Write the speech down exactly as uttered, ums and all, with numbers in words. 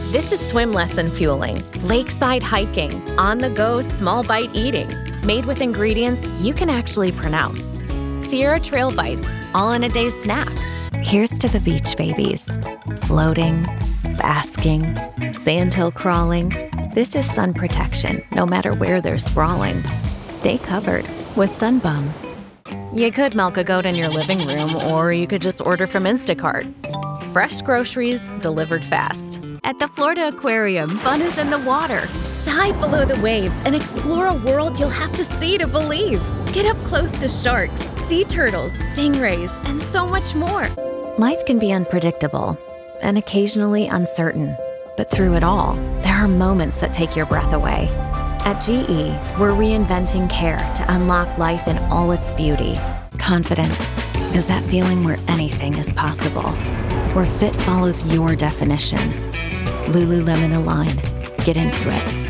This is swim lesson fueling, lakeside hiking, on-the-go small bite eating, made with ingredients you can actually pronounce. Sierra Trail Bites, all in a day's snack. Here's to the beach babies. Floating, basking, sandhill crawling. This is sun protection, no matter where they're sprawling. Stay covered with Sunbum. You could milk a goat in your living room, or you could just order from Instacart. Fresh groceries delivered fast. At the Florida Aquarium, fun is in the water. Dive below the waves and explore a world you'll have to see to believe. Get up close to sharks, sea turtles, stingrays, and so much more. Life can be unpredictable and occasionally uncertain, but through it all, there are moments that take your breath away. At G E, we're reinventing care to unlock life in all its beauty. Confidence is that feeling where anything is possible, where fit follows your definition. Lululemon Align. Get into it.